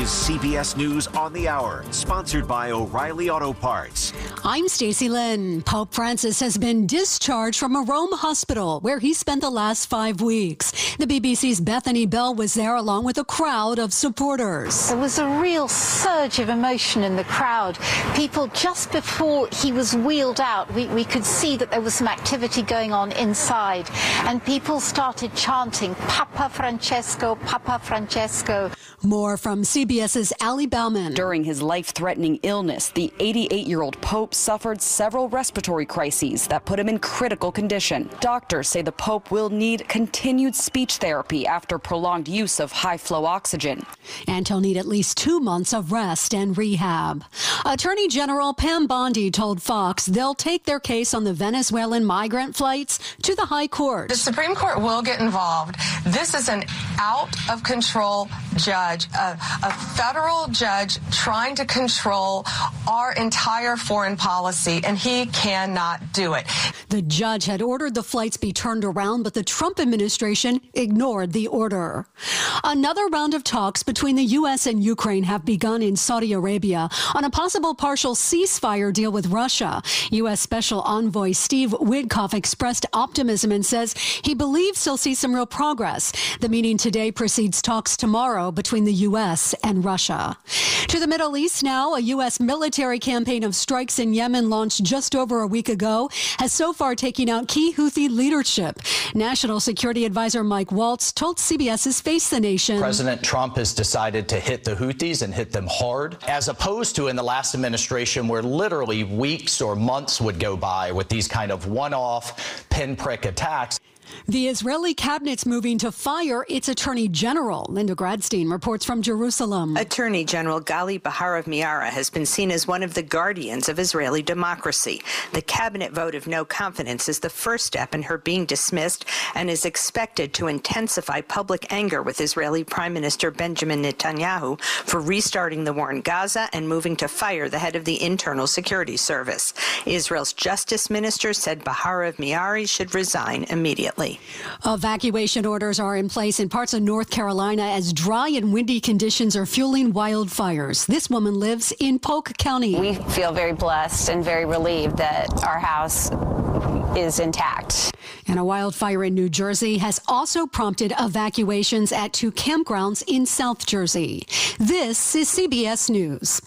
is CBS News on the Hour, sponsored by O'Reilly Auto Parts. I'm Stacey Lynn. Pope Francis has been discharged from a Rome hospital where he spent the last 5 weeks. The BBC's Bethany Bell was there along with a crowd of supporters. There was a real surge of emotion in the crowd. People, just before he was wheeled out, we could see that there was some activity going on inside, and people started chanting, Papa Francesco, Papa Francesco. More from CBS's Ali Bauman. During his life-threatening illness, the 88-year-old Pope suffered several respiratory crises that put him in critical condition. Doctors say the Pope will need continued speech therapy after prolonged use of high-flow oxygen. And he'll need at least 2 months of rest and rehab. Attorney General Pam Bondi told Fox they'll take their case on the Venezuelan migrant flights to the High Court. The Supreme Court will get involved. This is an out-of-control judge, a federal judge trying to control our entire foreign policy, and he cannot do it. The judge had ordered the flights be turned around, but the Trump administration ignored the order. Another round of talks between the U.S. and Ukraine have begun in Saudi Arabia on a possible partial ceasefire deal with Russia. U.S. Special Envoy Steve Witkoff expressed optimism and says he believes he'll see some real progress. The meeting today precedes talks tomorrow between the U.S. and Russia. To the Middle East now, a U.S. military campaign of strikes in Yemen launched just over a week ago has so far taken out key Houthi leadership. National Security Advisor Mike Waltz told CBS's Face the Nation. President Trump has decided to hit the Houthis and hit them hard, as opposed to in the last administration where literally weeks or months would go by with these kind of one-off pinprick attacks. The Israeli cabinet's moving to fire its attorney general. Linda Gradstein reports from Jerusalem. Attorney General Gali Baharav Miara has been seen as one of the guardians of Israeli democracy. The cabinet vote of no confidence is the first step in her being dismissed and is expected to intensify public anger with Israeli Prime Minister Benjamin Netanyahu for restarting the war in Gaza and moving to fire the head of the Internal Security Service. Israel's justice minister said Baharav Miari should resign immediately. Evacuation orders are in place in parts of North Carolina as dry and windy conditions are fueling wildfires. This woman lives in Polk County. We feel very blessed and very relieved that our house is intact. And a wildfire in New Jersey has also prompted evacuations at 2 campgrounds in South Jersey. This is CBS News.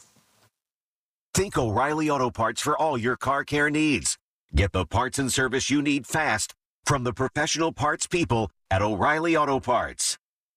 Think O'Reilly Auto Parts for all your car care needs. Get the parts and service you need fast from the professional parts people at O'Reilly Auto Parts.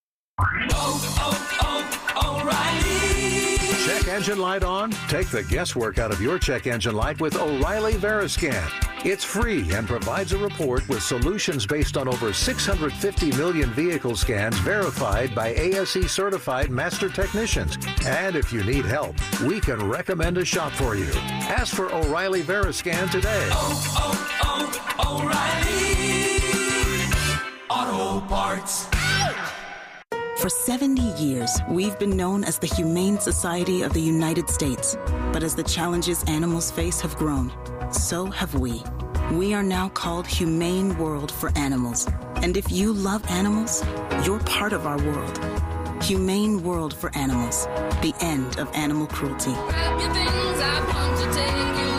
O'Reilly. Check engine light on? Take the guesswork out of your check engine light with O'Reilly Veriscan. It's free and provides a report with solutions based on over 650 million vehicle scans verified by ASE certified master technicians. And if you need help, we can recommend a shop for you. Ask for O'Reilly Veriscan today. O'Reilly Auto Parts. For 70 years, we've been known as the Humane Society of the United States. But as the challenges animals face have grown, so have we. We are now called Humane World for Animals. And if you love animals, you're part of our world. Humane World for Animals. The end of animal cruelty. Grab your things, I've come to take you.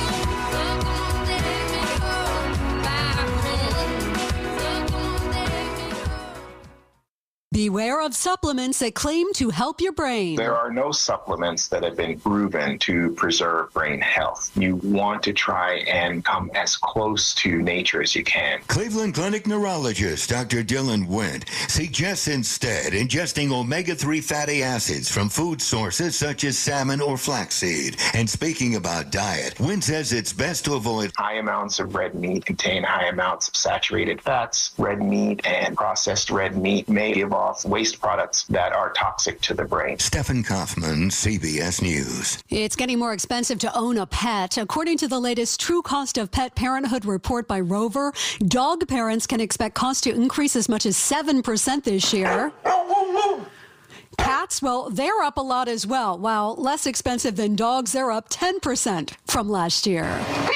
Beware of supplements that claim to help your brain. There are no supplements that have been proven to preserve brain health. You want to try and come as close to nature as you can. Cleveland Clinic neurologist Dr. Dylan Wendt suggests instead ingesting omega-3 fatty acids from food sources such as salmon or flaxseed. And speaking about diet, Wendt says it's best to avoid high amounts of red meat contain high amounts of saturated fats. Red meat and processed red meat may give off waste products that are toxic to the brain. Stephen Kaufman, CBS News. It's getting more expensive to own a pet. According to the latest True Cost of Pet Parenthood report by Rover, dog parents can expect costs to increase as much as 7% this year. Cats, well, they're up a lot as well. While less expensive than dogs, they're up 10% from last year.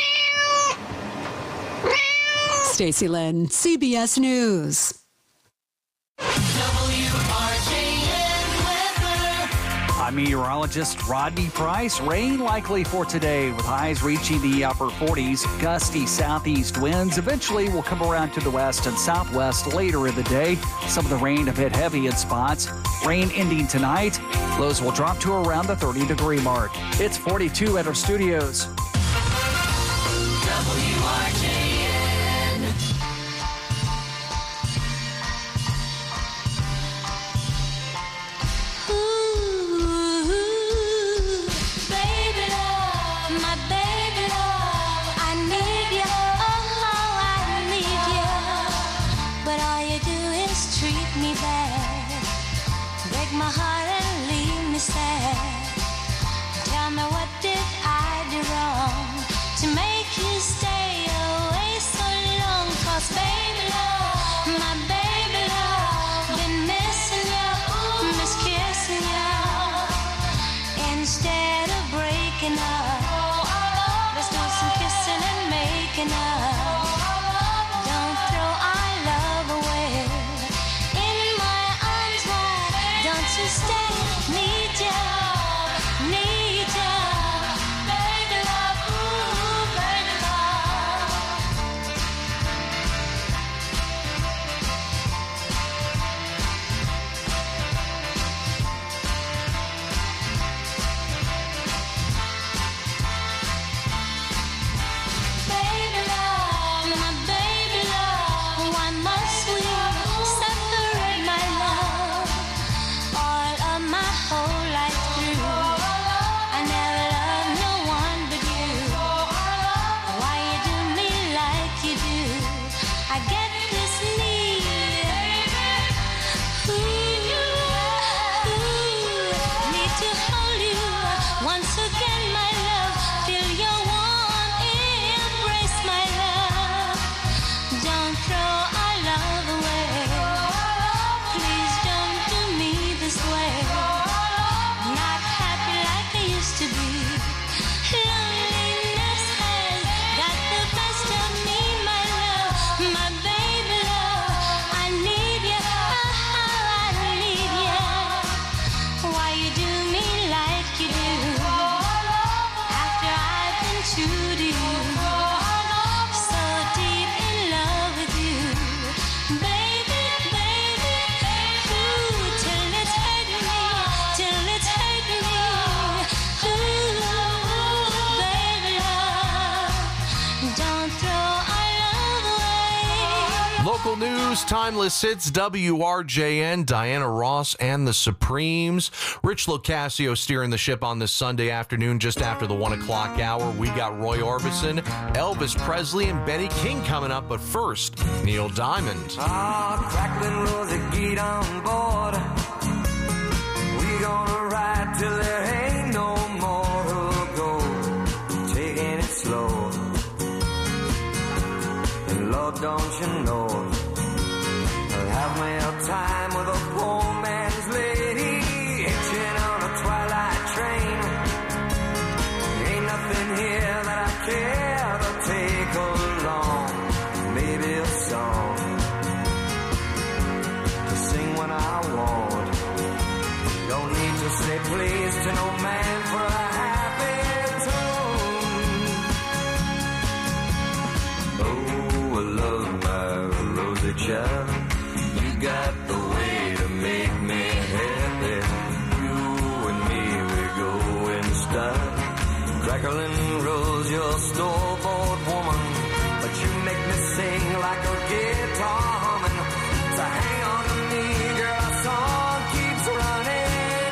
Stacey Lynn, CBS News. I'm meteorologist Rodney Price. Rain likely for today with highs reaching the upper 40s. Gusty southeast winds eventually will come around to the west and southwest later in the day. Some of the rain a bit heavy in spots. Rain ending tonight. Lows will drop to around the 30-degree mark. It's 42 at our studios. WRJN. Local news, timeless hits, WRJN, Diana Ross and the Supremes. Rich Locascio steering the ship on this Sunday afternoon just after the 1 o'clock hour. We got Roy Orbison, Elvis Presley, and Benny King coming up. But first, Neil Diamond. Crackling Rosie, get on board. We gonna ride till there ain't no more to go. Taking it slow. And Lord, don't you know, I'll have me a time with a poor man's lady, hitching on a twilight train. Ain't nothing here that I care to take along. Maybe a song to sing when I want. Don't need to say please to no man for a happy tune. Oh, I love my Rosie child. You got the way to make me happy. You and me, we go in style. Crackling Rose, your store-bought woman, but you make me sing like a guitar humming. So hang on to me, girl, our song keeps running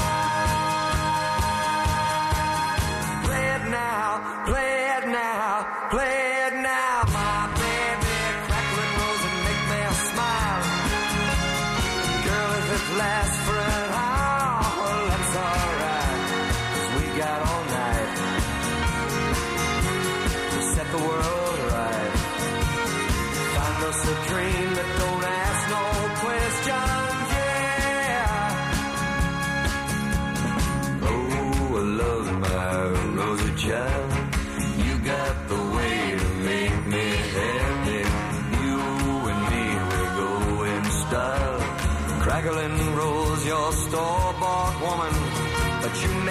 on. Play it now, play it now, play it now, my baby. Crackling Rose and make me smile. Girl, if it lasts for an hour, well, that's alright, 'cause we got all night to set the world right. Find us a dream that don't ask no questions, yeah. Oh, I love my Rosie child. You got the way to make me happy. You and me, we go in style. Crackling Rose, your store-bought woman,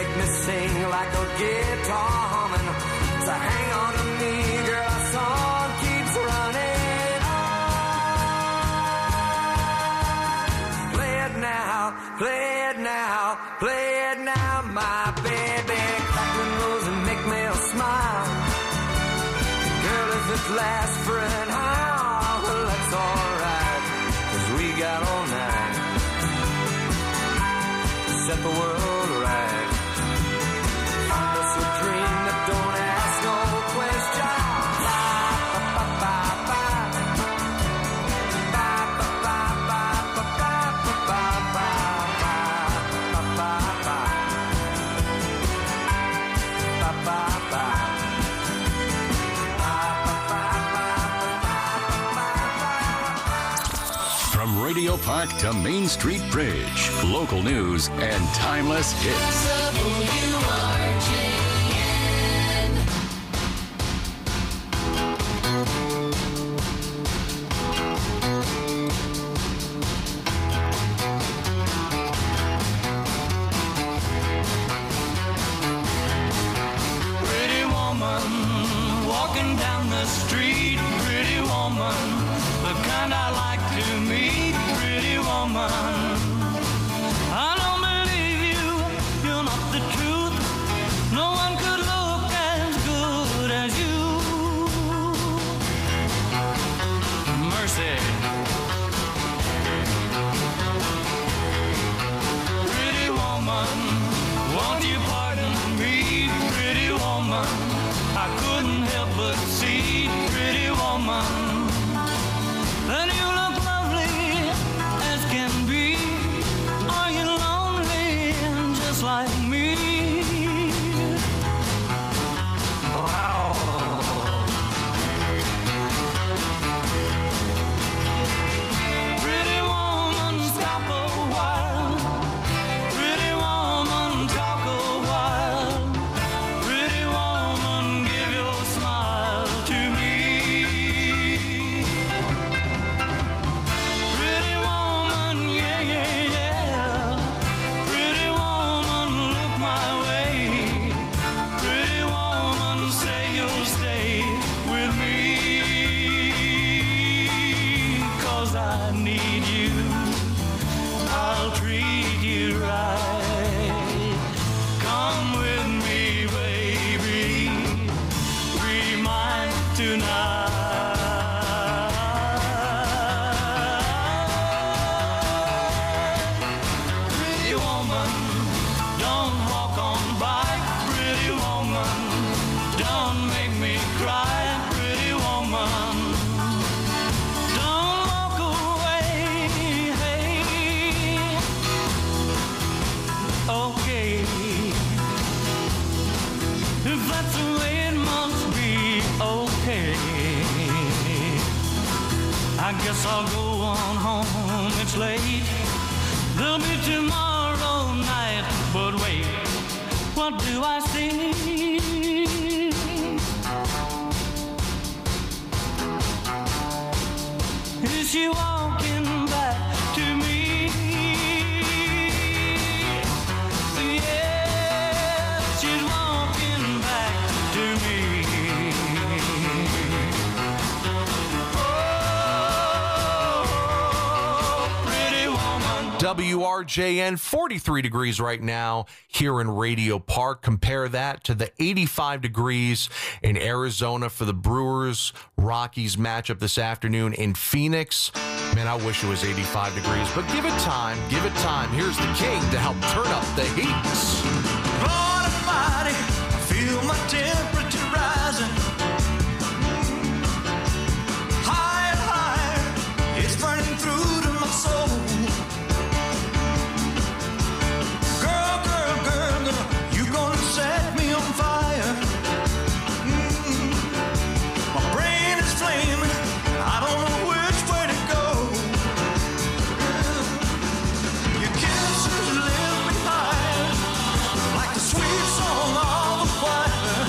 make me sing like a guitar humming. So hang on to me, girl, our song keeps running on. Play it now, play it now, play it now, my baby. Crackling rose and make me smile. Girl, if it lasts for an hour, well, that's alright, 'cause we got all night. Set the world right. Find us a dream that don't ask no question. From Radio Park to Main Street Bridge, local news and timeless hits. WRJN. Pretty woman, walking down the street. Pretty woman, the kind I like to meet. Pretty woman, I don't believe you, you're not the truth. No one could look as good as you. Mercy. Pretty woman, won't you pardon me? Pretty woman, I couldn't help but see. Pretty woman, and you look lovely as can be. Are you lonely just like me? Wow. Pretty woman, stop a while. Pretty woman, talk a while. Pretty woman, give your smile to me. Pretty woman, yeah, yeah, yeah. Pretty woman, look my way. Pretty woman, say you'll stay with me. 'Cause I need you. I'll treat you right. Come with me, baby. Be mine tonight. Pretty woman, don't walk on by. Pretty woman, don't make me cry. Pretty woman, don't walk away. Hey. Okay, if that's the way it must be, okay. I guess I'll go on home, it's late. There'll be tomorrow night, but wait, what do I see? Is she walking back to me? Yes, she's walking back to me. WRJN, 43 degrees right now here in Radio Park. Compare that to the 85 degrees in Arizona for the Brewers Rockies matchup this afternoon in Phoenix. Man, I wish it was 85 degrees, but give it time, give it time. Here's the King to help turn up the heat. Lord Almighty, I feel my temperature rising. Higher and higher, it's burning through to my soul. Girl, girl, girl, girl, you gonna set me on fire. My brain is flaming, I don't know which way to go. Your kisses lift me high, like the sweet song of a choir.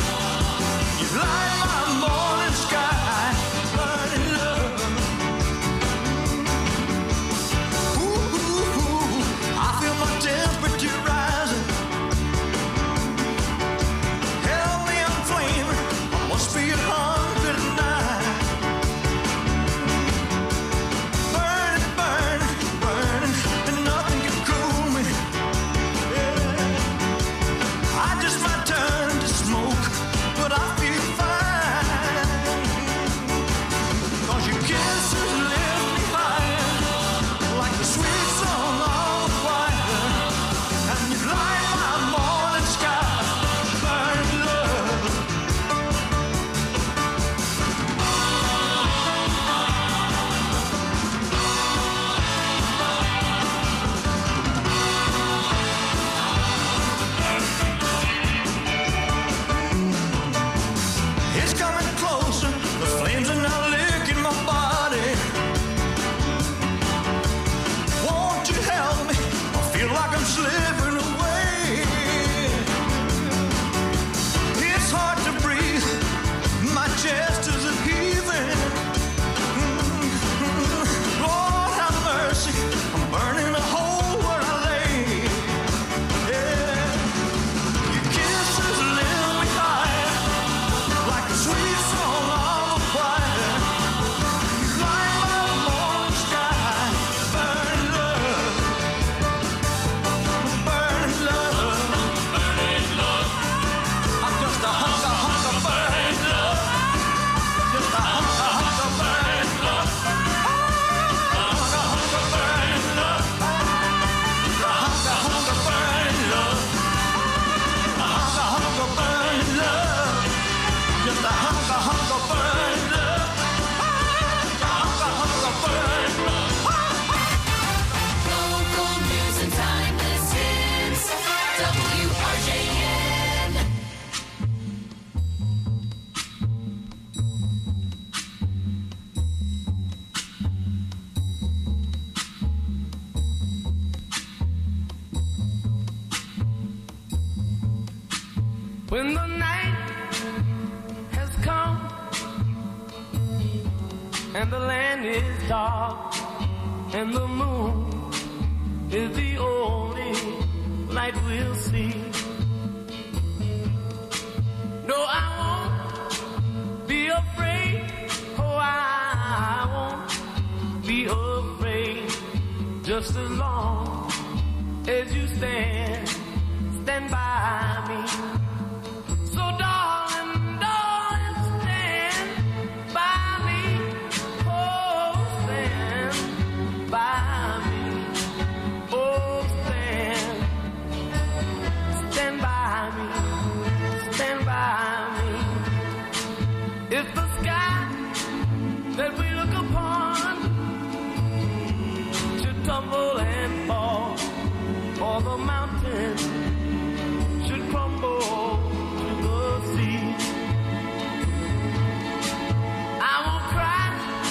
When the night has come and the land is dark and the moon is the only light we'll see. No, I won't be afraid. Oh, I won't be afraid. Just as long as you stand by me. So darling, darling, stand by me. Oh, stand by me. Oh, stand by me. Stand by me. If the sky that we look upon should tumble and fall, or the mountain should crumble to the sea, I won't cry,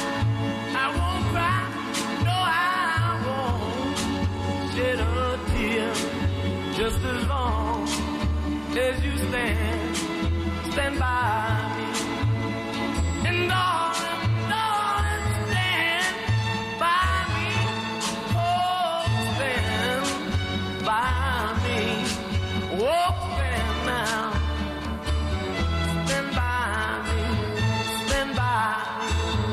no, I won't shed a tear, just as long as you stand by me. And darling, darling, stand by me. Oh, stand by me. Oh, stand now. Stand by me. Stand by me.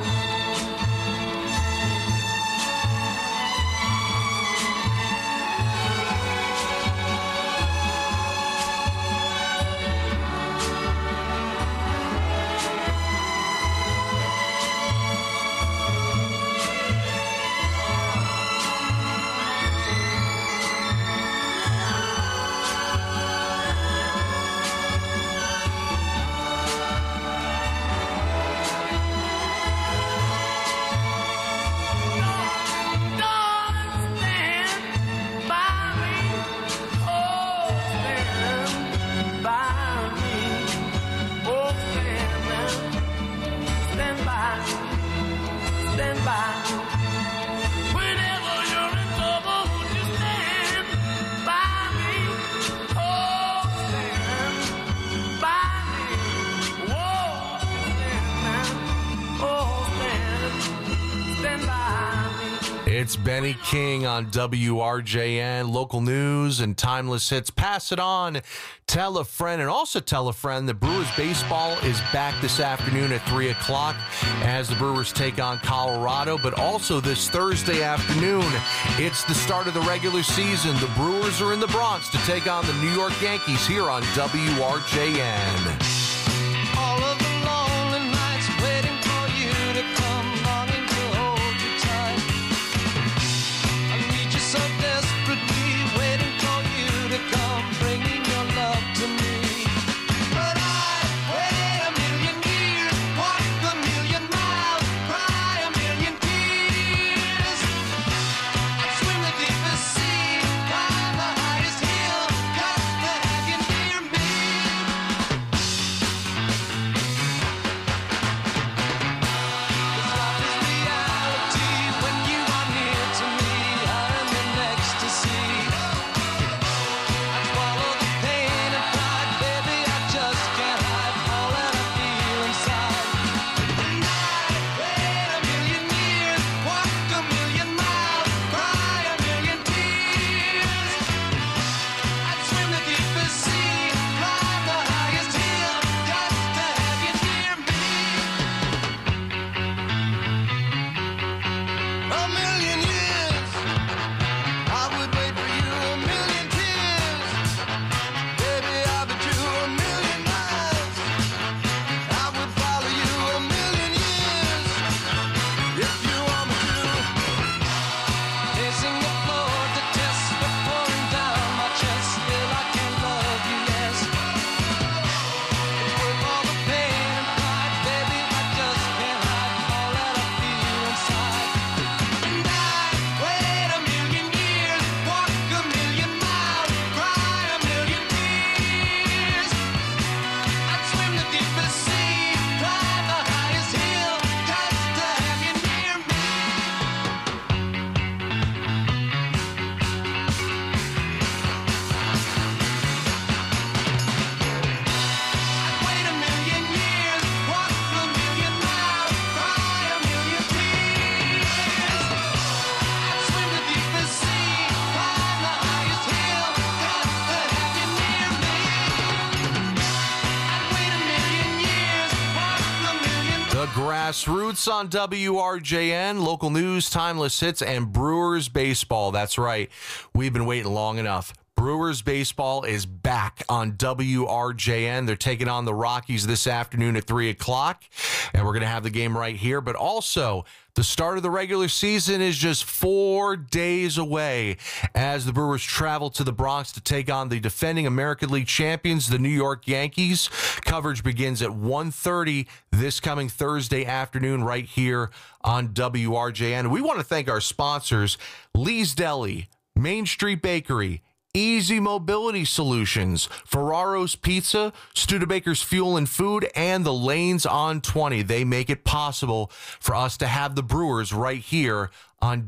It's Benny King on WRJN, local news and timeless hits. Pass it on, tell a friend, and also tell a friend that Brewers baseball is back this afternoon at 3 o'clock as the Brewers take on Colorado. But also this Thursday afternoon, it's the start of the regular season. The Brewers are in the Bronx to take on the New York Yankees here on WRJN. All of the lonely nights waiting for you to come, longing to hold you tight. I need you so desperately, waiting for you to come, bringing your love to me. But I waited a million years, walked a million miles, cry a million tears. I'd swim the deepest sea, climb the highest hill, just to have you near me. The Grassroots on WRJN, local news, timeless hits, and Brewers baseball. That's right. We've been waiting long enough. Brewers baseball is back on WRJN. They're taking on the Rockies this afternoon at 3 o'clock, and we're going to have the game right here. But also, the start of the regular season is just 4 days away as the Brewers travel to the Bronx to take on the defending American League champions, the New York Yankees. Coverage begins at 1:30 this coming Thursday afternoon right here on WRJN. We want to thank our sponsors, Lee's Deli, Main Street Bakery, Easy Mobility Solutions, Ferraro's Pizza, Studebaker's Fuel and Food, and the Lanes on 20. They make it possible for us to have the Brewers right here on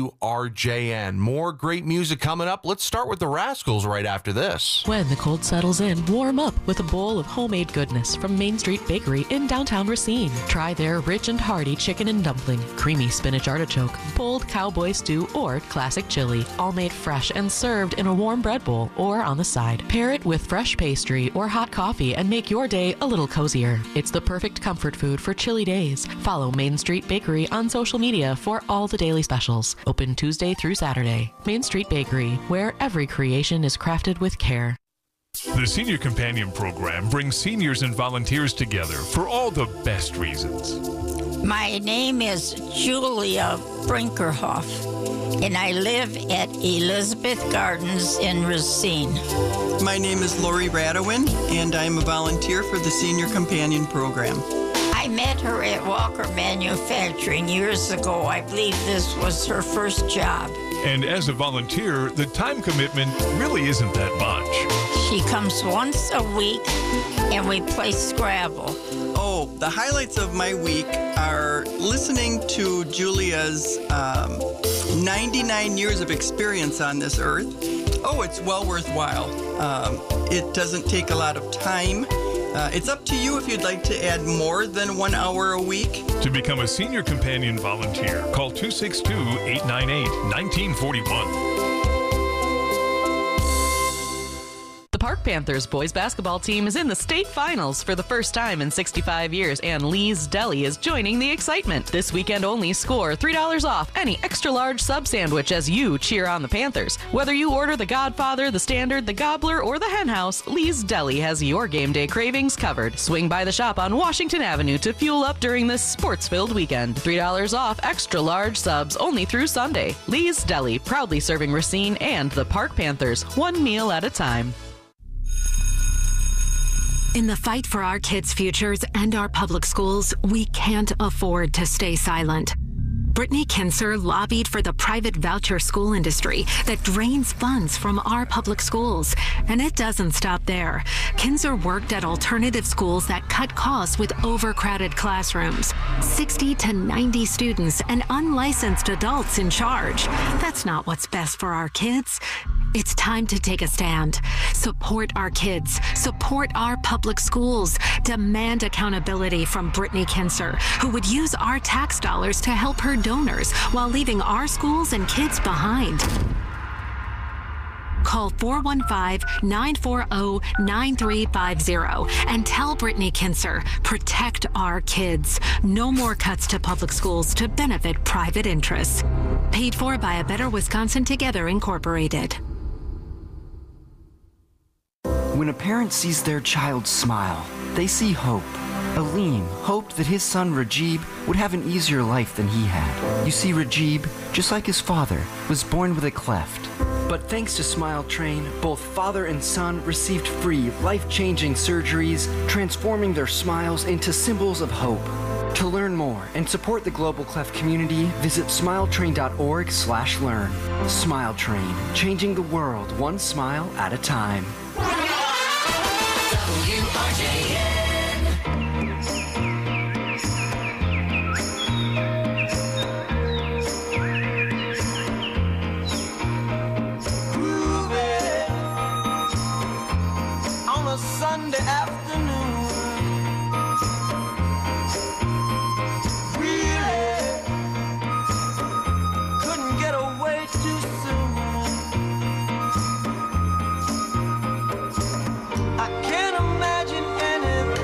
WRJN. More great music coming up. Let's start with the Rascals right after this. When the cold settles in, warm up with a bowl of homemade goodness from Main Street Bakery in downtown Racine. Try their rich and hearty chicken and dumpling, creamy spinach artichoke, bold cowboy stew, or classic chili, all made fresh and served in a warm bread bowl or on the side. Pair it with fresh pastry or hot coffee and make your day a little cozier. It's the perfect comfort food for chilly days. Follow Main Street Bakery on social media for all the daily specials. Open Tuesday through Saturday. Main Street Bakery, where every creation is crafted with care. The Senior Companion Program brings seniors and volunteers together for all the best reasons. My name is Julia Brinkerhoff, and I live at Elizabeth Gardens in Racine. My name is Lori Radowin, and I'm a volunteer for the Senior Companion Program. I met her at Walker Manufacturing years ago. I believe this was her first job. And as a volunteer, the time commitment really isn't that much. She comes once a week, and we play Scrabble. Oh, the highlights of my week are listening to Julia's 99 years of experience on this earth. Oh, it's well worthwhile. It doesn't take a lot of time. It's up to you if you'd like to add more than 1 hour a week. To become a Senior Companion volunteer, call 262-898-1941. The Park Panthers boys basketball team is in the state finals for the first time in 65 years, and Lee's Deli is joining the excitement. This weekend only, score $3 off any extra-large sub sandwich as you cheer on the Panthers. Whether you order the Godfather, the Standard, the Gobbler, or the Hen House, Lee's Deli has your game day cravings covered. Swing by the shop on Washington Avenue to fuel up during this sports-filled weekend. $3 off extra-large subs only through Sunday. Lee's Deli, proudly serving Racine and the Park Panthers, one meal at a time. In the fight for our kids' futures and our public schools, we can't afford to stay silent. Brittany Kinser lobbied for the private voucher school industry that drains funds from our public schools. And it doesn't stop there. Kinser worked at alternative schools that cut costs with overcrowded classrooms, 60 to 90 students, and unlicensed adults in charge. That's not what's best for our kids. It's time to take a stand. Support our kids. Support our public schools. Demand accountability from Brittany Kinser, who would use our tax dollars to help her donors while leaving our schools and kids behind. Call 415-940-9350 and tell Brittany Kinser, protect our kids. No more cuts to public schools to benefit private interests. Paid for by A Better Wisconsin Together, Incorporated. When a parent sees their child smile, they see hope. Aleem hoped that his son Rajib would have an easier life than he had. You see, Rajib, just like his father, was born with a cleft. But thanks to Smile Train, both father and son received free, life-changing surgeries, transforming their smiles into symbols of hope. To learn more and support the Global Cleft community, visit smiletrain.org/learn. Smile Train, changing the world one smile at a time. On a Sunday afternoon, really couldn't get away too soon. I can't imagine anything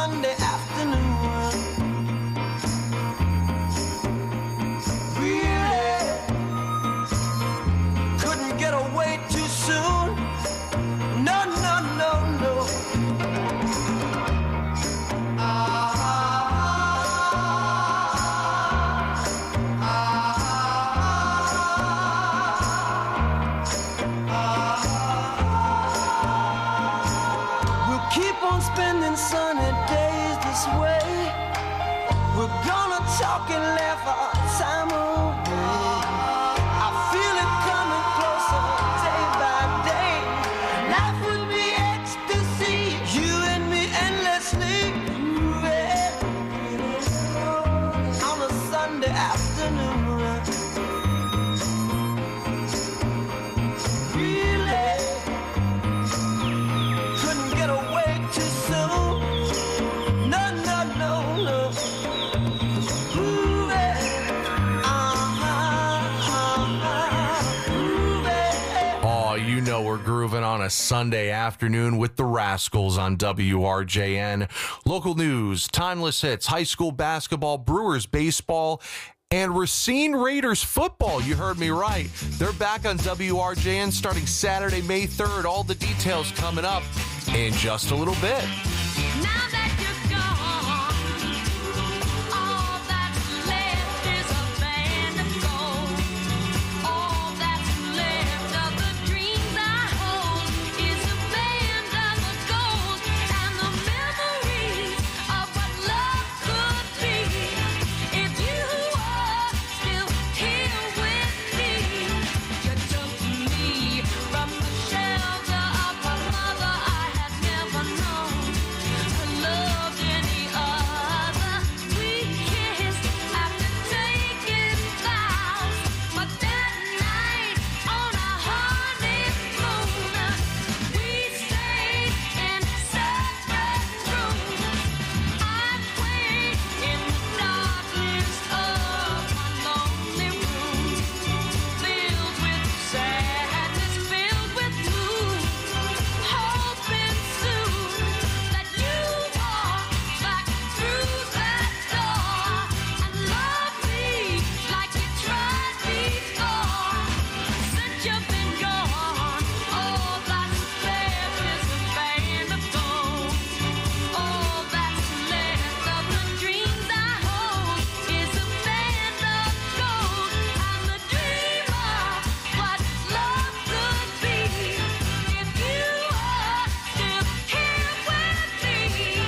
Sunday afternoon. Really couldn't get away too soon. No, no, no, no. We'll keep on spending sunny days this way. We're gonna talk and laugh our time away. I feel it coming closer day by day. Life would be ecstasy, you and me endlessly. On a Sunday afternoon. Really couldn't get away too soon. No, no, no, no. Ooh, Oh, you know we're grooving on a Sunday afternoon with the Rascals on WRJN. Local news, timeless hits, high school basketball, Brewers baseball, and Racine Raiders football. You heard me right. They're back on WRJN starting Saturday, May 3rd. All the details coming up in just a little bit. Now that you're gone, all that's left is a band of gold. All that's left of the dreams I hold is a band of gold and the memories of what love could be. If you are still here with me, you took me from the shelter of a mother I had never known. I loved any other. We kissed after taking vows, but that night on a honeymoon, we stayed in separate rooms. I played in the darkness of my lonely room, filled with sadness, filled with gloom, hoping soon that you walk back through that door and love me like you tried before. Since you've been gone, all that's left is a band of gold. All that's left of the dreams I hold is a band of gold and the dream of what love could be. If you are still here with me.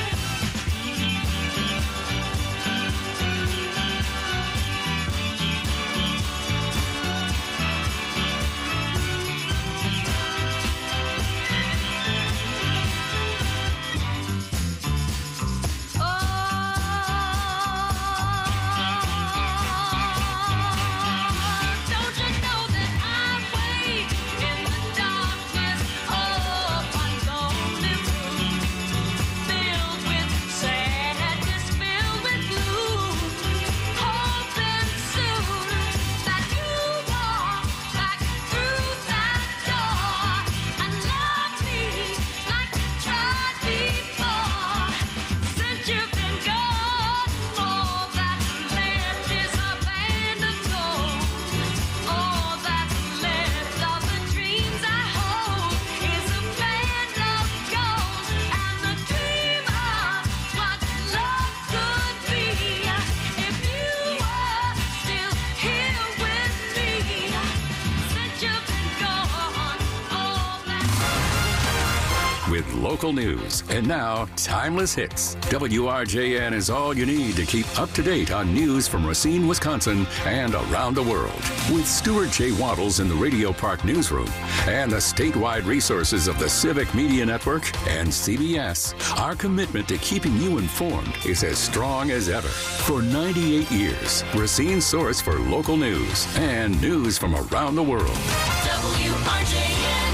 Don't you know that I wait in the darkness of my lonely room, filled with sadness, filled with gloom, hoping soon that you walk back through that door and love me like you tried before. Since you've been gone, all that's left is a band of gold. All that's left of the dreams I hold is a band of gold and the dream of what love could be. If you are still here with me, since you've been gone, all that's With local news and now timeless hits, WRJN is all you need to keep up to date on news from Racine, Wisconsin, and around the world. With Stuart J. Waddles in the Radio Park newsroom and the statewide resources of the Civic Media Network and CBS, our commitment to keeping you informed is as strong as ever. For 98 years, Racine's source for local news and news from around the world. WRJN.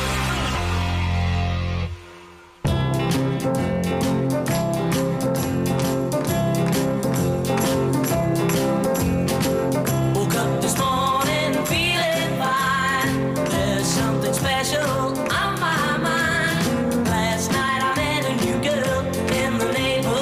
Woke up this morning feeling fine. There's something special on my mind. Last night I met a new girl in the neighborhood.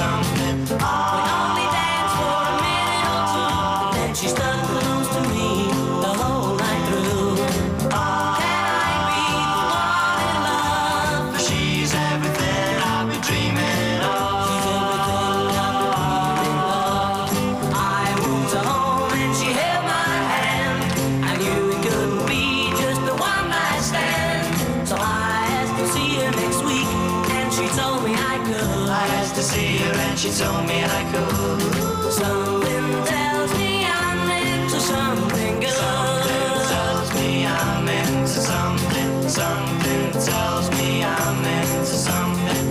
something. We only danced for a minute or two, then she stuck close to me the whole night through. Can I be the one in love? She's everything I've been dreaming of. She's everything I've been dreaming of. I moved her home and she held my hand. I knew it couldn't be just a one night stand. So I asked to see her next week, and she told me I could. I asked to see her and she told me I could. Something tells me I'm into something good. Something tells me I'm into something. Something tells me I'm into something.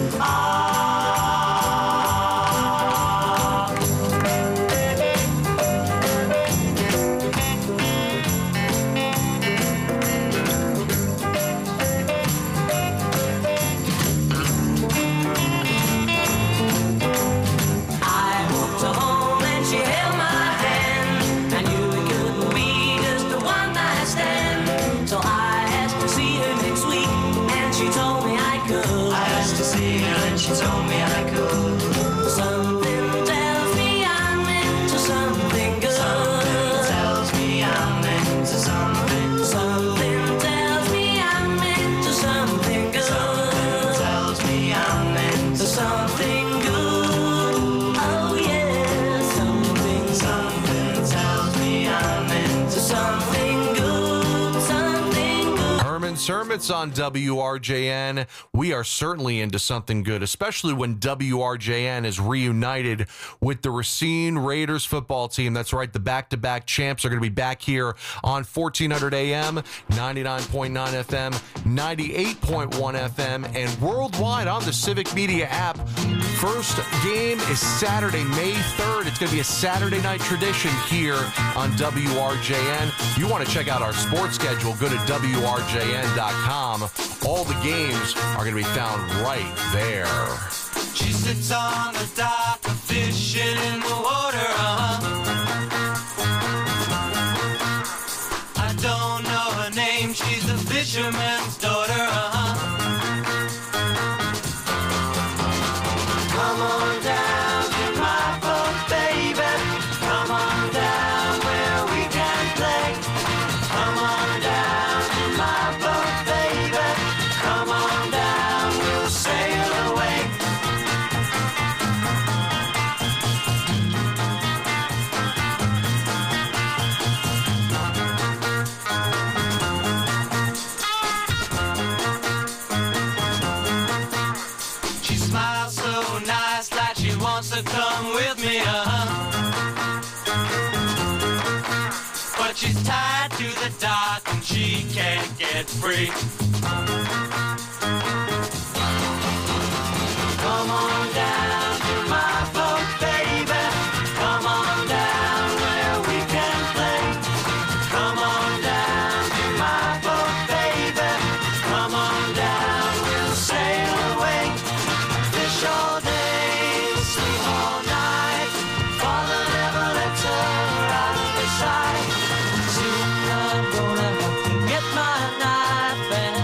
I walked her home and she held my hand. I knew it couldn't be just a one night stand. So I asked to see her next week, and she told me I could. I asked to see her and she told me I could. Something tells me I'm into something good. Something tells me I'm into something. Something tells me I'm into something good. Something tells me I'm into something good. Oh yeah, something tells me I'm into something good. Something good. Herman Sermits on WRJN. We are certainly into something good, especially when WRJN is reunited with the Racine Raiders football team. That's right, the back-to-back champs are going to be back here on 1400 AM, 99.9 FM, 98.1 FM, and worldwide on the Civic Media app. First game is Saturday, May 3rd. It's going to be a Saturday night tradition here on WRJN. You want to check out our sports schedule, go to WRJN.com. All the games are going to be found right there. She sits on the dock, fishing in the water, I don't know her name, she's a fisherman's daughter, Come on down to my boat, baby. Come on down where we can play. Come on down to my boat, baby. Come on down, we'll sail away. She smiles so nice, like she wants to come with me, But she's tied to the dock and she can't get free. Come on down to my boat, baby. Come on down where we can play. Come on down to my boat, baby. Come on down, we'll sail away. Fish all day, sleep all night. Father never lets her out of his sight. Soon I'm gonna have to get my knife and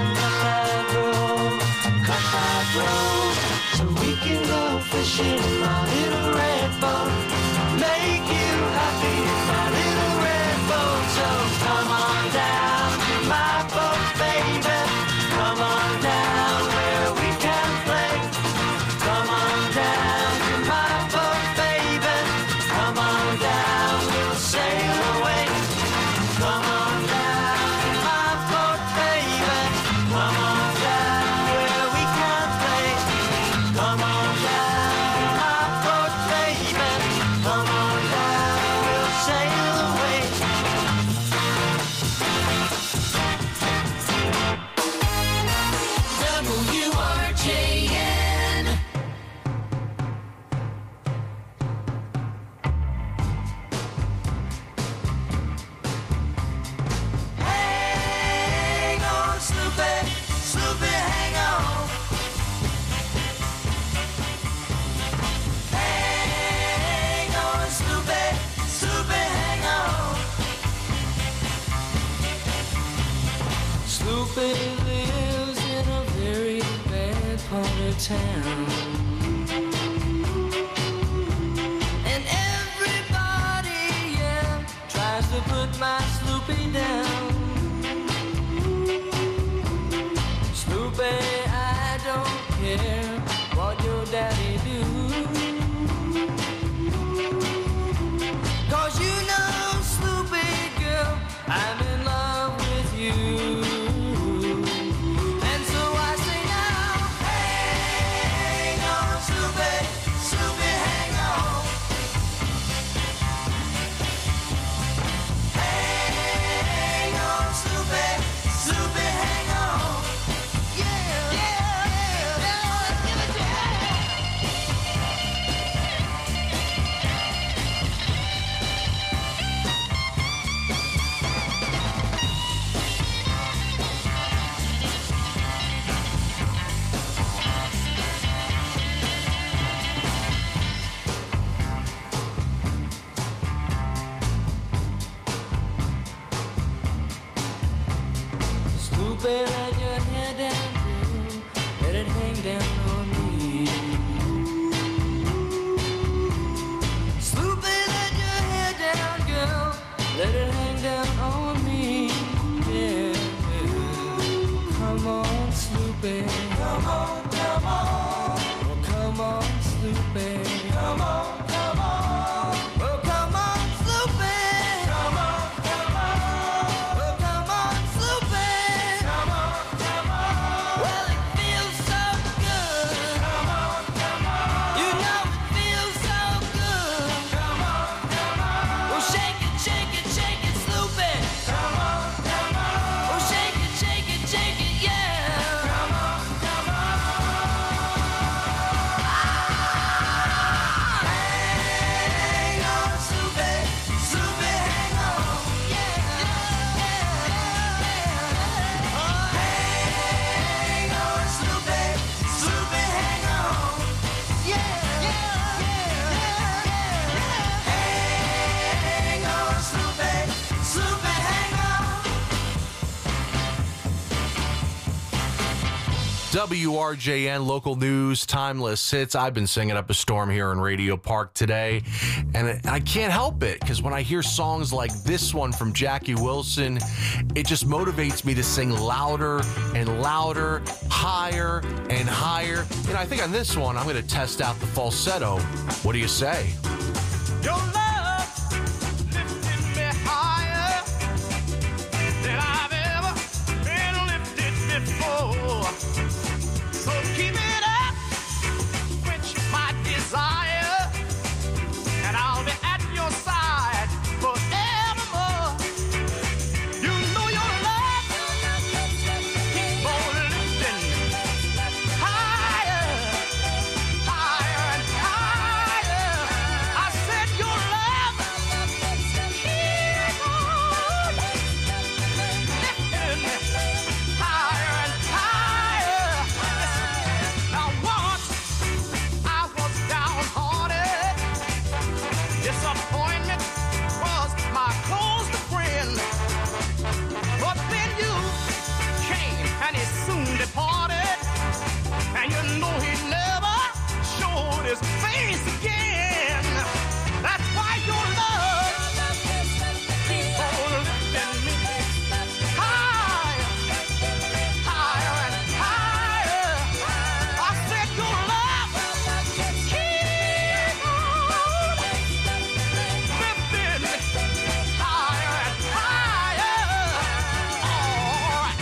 cut that rope, so we can go fishing in my little red boat. Make you happy in my little red boat. So come on down to my boat, baby. Come on down where we can play. Come on down to my boat, baby. Come on down, we'll sail away. Come on down to my boat, baby. Come on down where we can play. Come on down to my boat, baby. Come on down, we'll sail away. WRJN. Hang on, Snoopy, Snoopy, hang on. Hang on, Snoopy, Snoopy, hang on. Snoopy lives in a very bad part of town. my Sloopy down. Sloopy, I don't care what your daddy do. 'Cause you know, Sloopy girl, I'm in love with you. And so I say now, hang on, Sloopy, Sloopy, hang on. Hang on, Sloopy, Sloopy, hang on. Yeah, yeah, yeah, yeah, give it to me. Sloopy, let your hair down, girl. Let it hang down on me. Sloopy, let your hair down, girl. Let it hang down on me. Yeah. Come on, Sloopy. Come on, come on. Oh, come on, Sloopy. Come on, come on. Oh, come on, Sloopy. Come on, come on. Oh, come on, Sloopy. Come on, come on. Well, it feels so good. Come on, come on. You know it feels so good. Come on, come on. Oh, shake it, Sloopy. Come on, come on. Oh, shake it, yeah. Come on, come on. Hang on, Sloopy, Sloopy, hang on. Yeah, yeah, yeah. Oh, hang on, Sloopy, Sloopy, hang on. Yeah, yeah, yeah, yeah. Hang on, Sloopy, Sloopy, hang on. WRJN local news, timeless hits. I've been singing up a storm here in Radio Park today, and I can't help it because when I hear songs like this one from Jackie Wilson, it just motivates me to sing louder and louder, higher and higher. And I think on this one, I'm going to test out the falsetto. What do you say? Your love lifted me higher than I've ever been lifted before. So keep it up, quench my desire, and I'll be at your side forevermore. You know your love keep on lifting higher, higher and higher. I said your love keep on lifting higher and higher. Now once I was downhearted, disappointment was my closest friend. But then you came and he soon departed, and you know he never showed his face again. That's why your love keep on lifting me higher, higher and higher. I said your love keep on lifting me higher and higher. All right.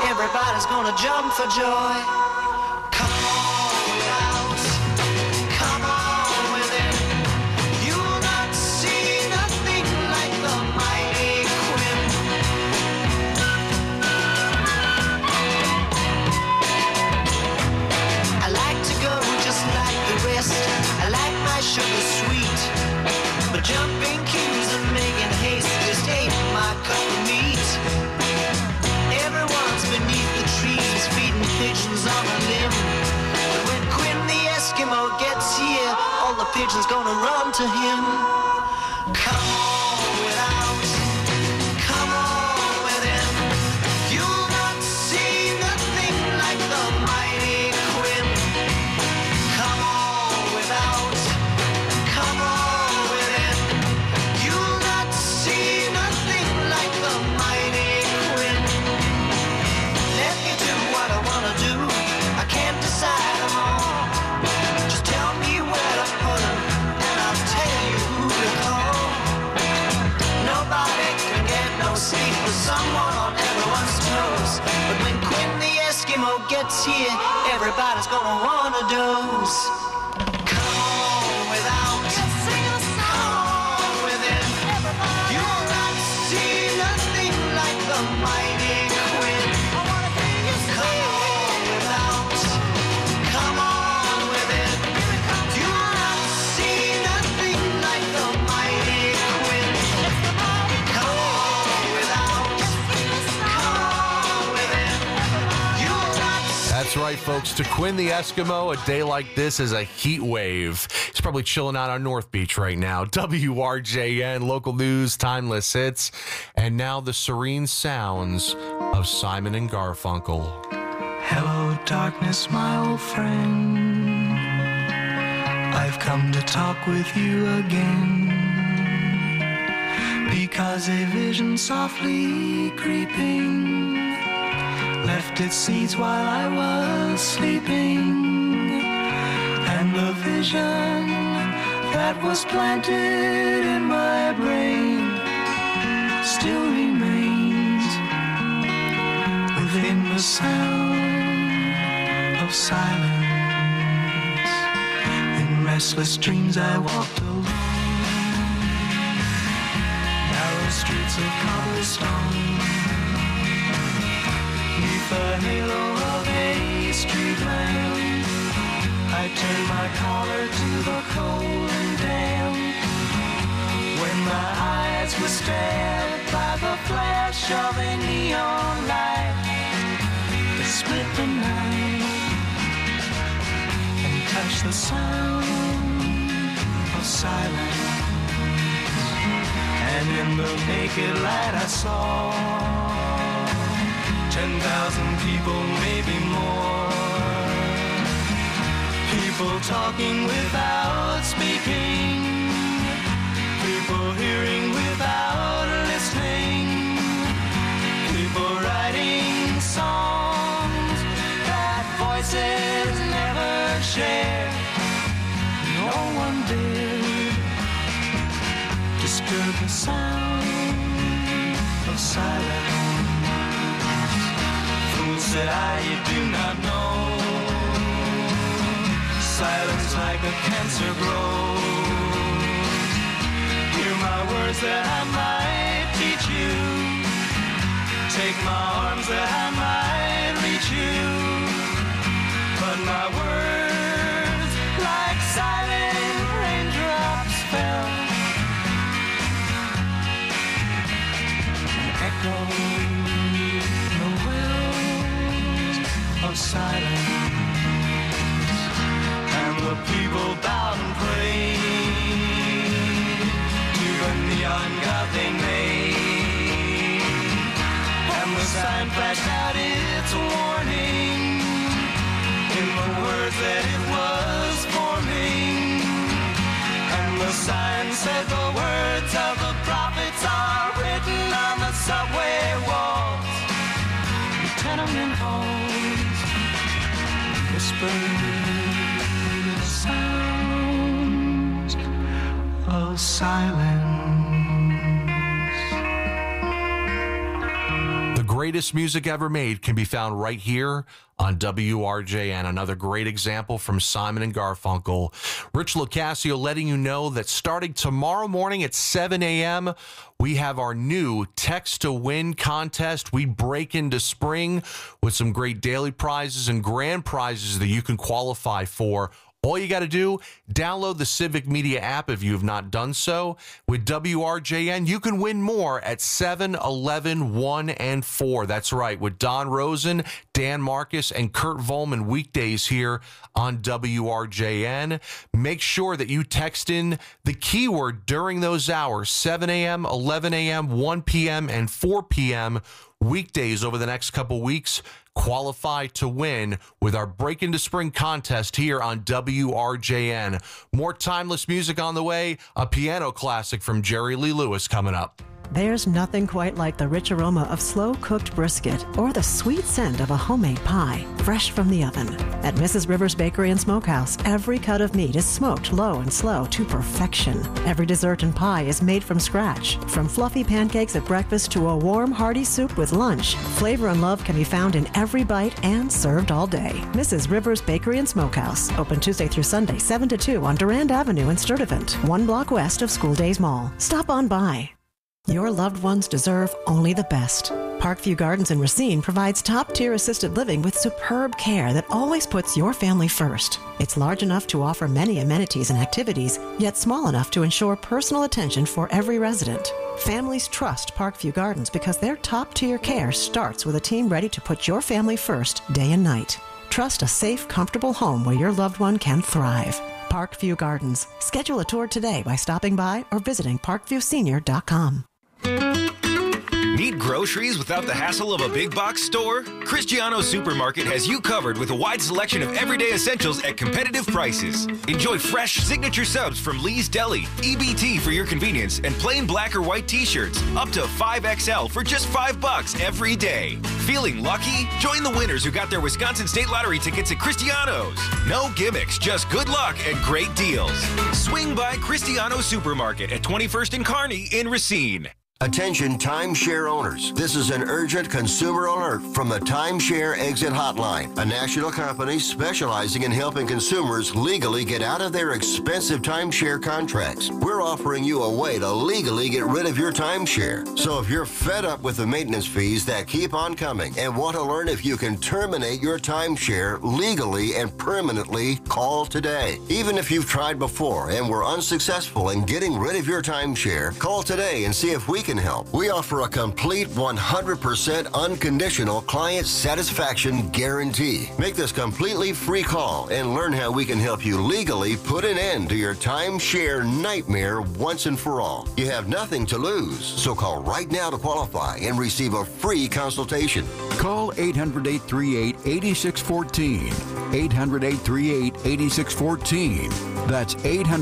everybody's gonna jump for joy. Come on without, come on within. You'll not see nothing like the mighty Quinn. I like to go just like the rest. I like my sugar sweet, but jumping cues and making haste just ain't my cup of meat. Everyone's beneath the trees feeding pigeons on a limb, but when Quinn the Eskimo gets here, all the pigeons gonna run to him. Come on without, come on within. You'll not see nothing like the mighty Quinn. Come on without, come on within. You'll not see nothing like the mighty Quinn. Let me do what I wanna do. I can't decide them all. Just tell me where to put them, and I'll tell you who to call. Nobody can get no sleep with someone on everyone's toes. But when Quinn the Eskimo gets here, everybody's gonna wanna doze. Come on without, come on within. You'll not see nothing like the mighty Quinn. Come on without, come on within. You'll not see nothing like the mighty Quinn. Come on without, come on within. You'll not That's right, folks. To Quinn the Eskimo, a day like this is a heat wave. He's probably chilling out on North Beach right now. WRJN, local news, timeless hits, and now the serene sounds of Simon and Garfunkel. Hello, darkness, my old friend. I've come to talk with you again. Because a vision softly creeping left its seeds while I was sleeping. And the vision that was planted in my brain still remains within the sound of silence. In restless dreams I walked alone, narrow streets of cobblestone, neath the halo of a street lamp. I turned my collar to the cold and damp. When my eyes were stabbed by the flash of a neon light that split the night and touched the sound of silence. And in the naked light I saw 10,000 people, maybe more. People talking without speaking, people hearing without listening, people writing songs that voices never share. No one dared disturb the sound of silence. Fool, said I, you do not know. Silence like a cancer grows. Hear my words that I might teach you. Take my arms that I might reach you. But my words, like silent raindrops, fell and echoed the wells of silence. And the people bowed and prayed to the neon god they made. And the sign flashed out its warning in the words that it was forming. And the sign said the words of the prophets are written on the subway walls, the tenement halls, whispered sounds of silence. greatest music ever made can be found right here on WRJN. Another great example from Simon and Garfunkel. Rich Locascio letting you know that starting tomorrow morning at 7 a.m., we have our new Text to Win contest. We break into spring with some great daily prizes and grand prizes that you can qualify for. All you got to do, download the Civic Media app if you have not done so. With WRJN, you can win more at 7, 11, 1, and 4. That's right, with Don Rosen, Dan Marcus, and Kurt Volman weekdays here on WRJN. Make sure that you text in the keyword during those hours, 7 a.m., 11 a.m., 1 p.m., and 4 p.m., weekdays over the next couple weeks. Qualify to win with our Break Into Spring contest here on WRJN. More timeless music on the way, a piano classic from Jerry Lee Lewis coming up. There's nothing quite like the rich aroma of slow-cooked brisket or the sweet scent of a homemade pie, fresh from the oven. At Mrs. Rivers Bakery and Smokehouse, every cut of meat is smoked low and slow to perfection. Every dessert and pie is made from scratch. From fluffy pancakes at breakfast to a warm, hearty soup with lunch, flavor and love can be found in every bite and served all day. Mrs. Rivers Bakery and Smokehouse, open Tuesday through Sunday, 7 to 2 on Durand Avenue in Sturtevant, 1 block west of School Days Mall. Stop on by. Your loved ones deserve only the best. Parkview Gardens in Racine provides top-tier assisted living with superb care that always puts your family first. It's large enough to offer many amenities and activities, yet small enough to ensure personal attention for every resident. Families trust Parkview Gardens because their top-tier care starts with a team ready to put your family first day and night. Trust a safe, comfortable home where your loved one can thrive. Parkview Gardens. Schedule a tour today by stopping by or visiting parkviewsenior.com. Need groceries without the hassle of a big box store? Cristiano Supermarket has you covered with a wide selection of everyday essentials at competitive prices. Enjoy fresh signature subs from Lee's Deli, EBT for your convenience, and plain black or white t-shirts up to 5XL for just $5 every day. Feeling lucky? Join the winners who got their Wisconsin State Lottery tickets at Cristiano's. No gimmicks, just good luck and great deals. Swing by Cristiano Supermarket at 21st and Kearney in Racine. Attention timeshare owners. This is an urgent consumer alert from the Timeshare Exit Hotline, a national company specializing in helping consumers legally get out of their expensive timeshare contracts. We're offering you a way to legally get rid of your timeshare. So if you're fed up with the maintenance fees that keep on coming and want to learn if you can terminate your timeshare legally and permanently, call today. Even if you've tried before and were unsuccessful in getting rid of your timeshare, call today and see if we can help. We offer a complete 100% unconditional client satisfaction guarantee. Make this completely free call and learn how we can help you legally put an end to your timeshare nightmare once and for all. You have nothing to lose, so call right now to qualify and receive a free consultation. Call 800-838-8614. 800-838-8614. That's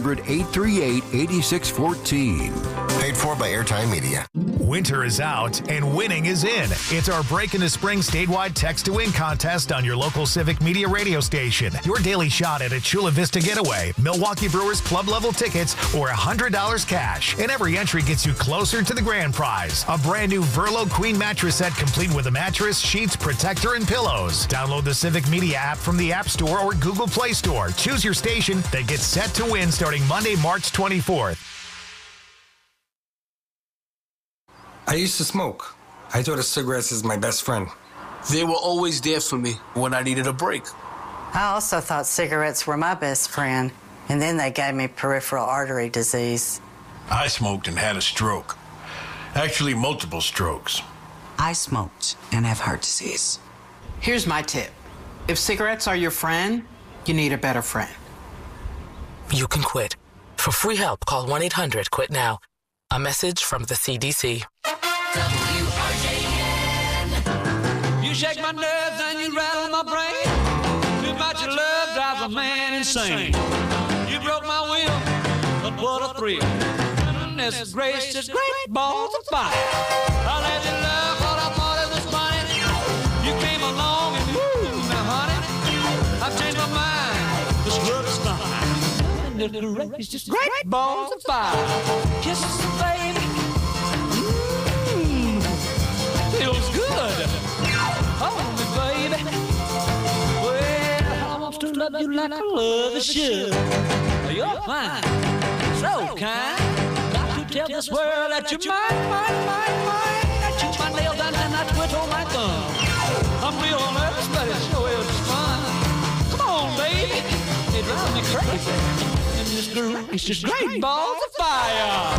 800-838-8614. Paid for by Airtime Media. Winter is out and winning is in. It's our Break Into Spring statewide Text to Win contest on your local Civic Media radio station. Your daily shot at a Chula Vista getaway, Milwaukee Brewers club level tickets, or $100 cash. And every entry gets you closer to the grand prize. A brand new Verlo Queen mattress set complete with a mattress, sheets, protector, and pillows. Download the Civic Media app from the App Store or Google Play Store. Choose your station that gets set to win starting Monday, March 24th. I used to smoke. I thought of cigarettes as my best friend. They were always there for me when I needed a break. I also thought cigarettes were my best friend, and then they gave me peripheral artery disease. I smoked and had a stroke. Actually, multiple strokes. I smoked and have heart disease. Here's my tip. If cigarettes are your friend, you need a better friend. You can quit. For free help, call 1-800-QUIT-NOW. A message from the CDC. You shake my nerves and you rattle my brain. Too much of love drives a man insane. You broke my will, but what a thrill. Goodness gracious, great balls of fire. I let you love what I thought it was funny. You came along and woo, now honey, I've changed my mind. This love is fine. It's just great balls of fire. Kisses, baby. Feels good. love you like a lover should. You're fine, so kind. Got to tell this world that you're mine, mine, mine, mine. I chew my nail down and I twiddle my thumb. I'm real nervous, but it sure is fun. Come on, baby, it drives me crazy. And this groove, it's just great balls of fire.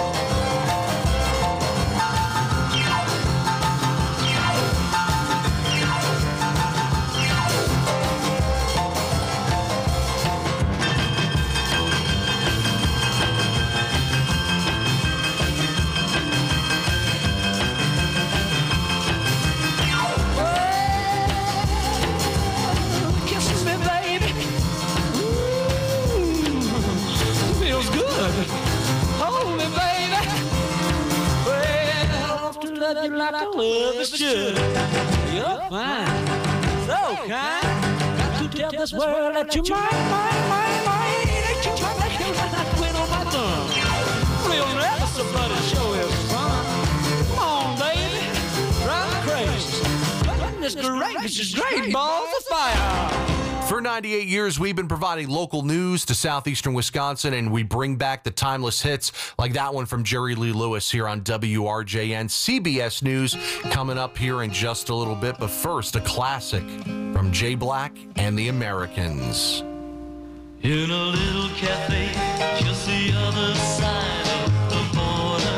Love you like a lover should. You're fine, so kind. Got to tell this world that you're mine, mine, mine, mine. Ain't you trying to kill that twin on my thumb? Real nervous, but it sure is fun. Come on, baby, drive me crazy. This great, this is great balls of fire. For 98 years, we've been providing local news to southeastern Wisconsin, and we bring back the timeless hits like that one from Jerry Lee Lewis here on WRJN. CBS News coming up here in just a little bit, but first, a classic from Jay Black and the Americans. In a little cafe, just the other side of the border,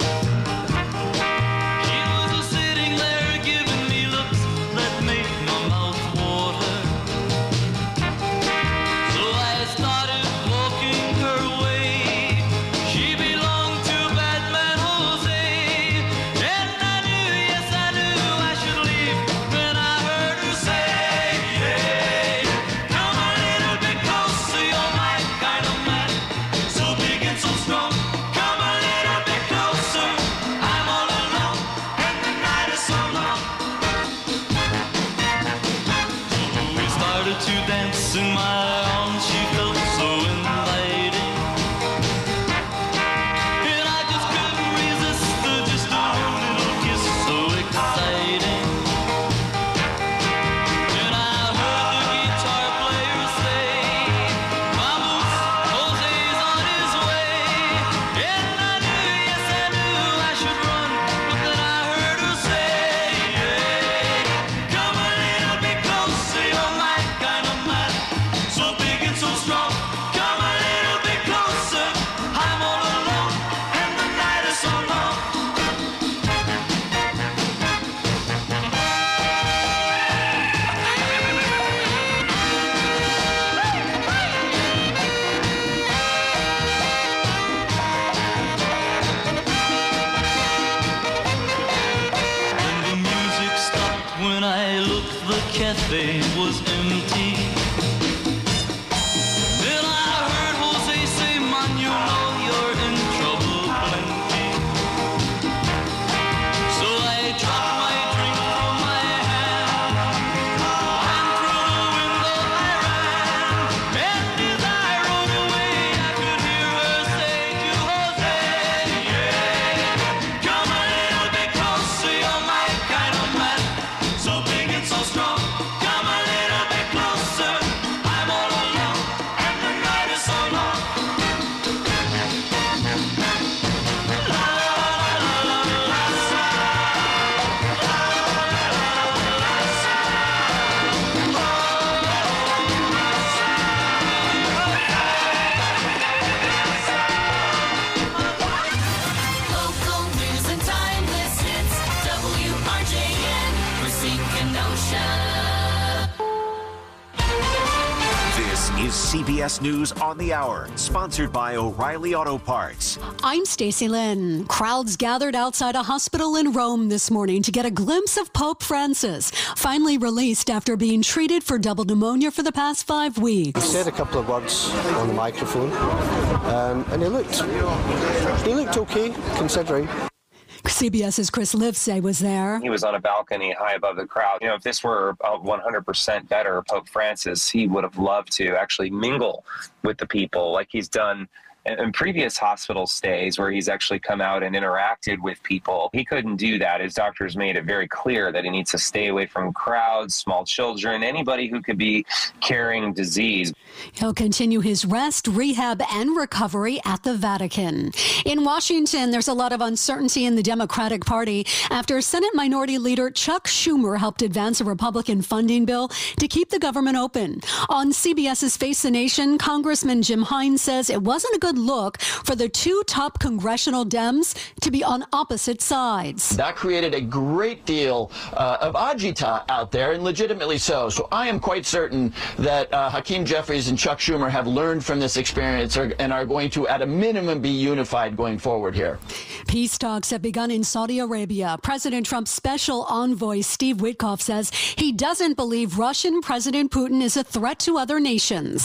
she was just sitting there giving me looks that made my mouth water. So I started walking her way. She belonged to Batman Jose, and I knew, yes I knew I should leave when I heard her say, hey, come a little bit closer, you're my kind of man, so big and so strong. Come a little bit closer, I'm all alone, and the night is so long. So we started to dance in my arms, she felt so inviting, and I just couldn't resist her, just a little kiss so exciting. And I heard the guitar player say, Vamos, Jose's on his way. And I knew, yes I knew I should run, but then I heard her say, hey, come a little bit closer, you're my kind of man, so big and so strong. Come a little bit closer, I'm all alone, and the night is so long. And the music stopped when I looked, the cafe was empty. Then I heard Jose say, man, you know you're in trouble plenty. So I dropped my drink from my hand, and through the window I ran. And as I rode away, I could hear her say to Jose, yeah, come a little bit closer, you're my kind of man, so big and so strong. Come a little bit closer, I'm all alone, and the night is so long. Local news and timeless hits. WRJN, Racine, Kenosha. This is CBS News on the Hour, sponsored by O'Reilly Auto Parts. I'm Stacey Lynn. Crowds gathered outside a hospital in Rome this morning to get a glimpse of Pope Francis, finally released after being treated for double pneumonia for the past 5 weeks. He said a couple of words on the microphone, and he looked okay, considering. CBS's Chris Livesay was there. He was on a balcony high above the crowd. You know, if this were 100% better, Pope Francis, he would have loved to actually mingle with the people like he's done In previous hospital stays where he's actually come out and interacted with people, he couldn't do that. His doctors made it very clear that he needs to stay away from crowds, small children, anybody who could be carrying disease. He'll continue his rest, rehab, and recovery at the Vatican. In Washington, there's a lot of uncertainty in the Democratic Party after Senate Minority Leader Chuck Schumer helped advance a Republican funding bill to keep the government open. On CBS's Face the Nation, Congressman Jim Hines says it wasn't a good look for the two top congressional Dems to be on opposite sides. That created a great deal of agita out there, and legitimately so. So I am quite certain that Hakeem Jeffries and Chuck Schumer have learned from this experience and are going to, at a minimum, be unified going forward here. Peace talks have begun in Saudi Arabia. President Trump's special envoy, Steve Witkoff, says he doesn't believe Russian President Putin is a threat to other nations.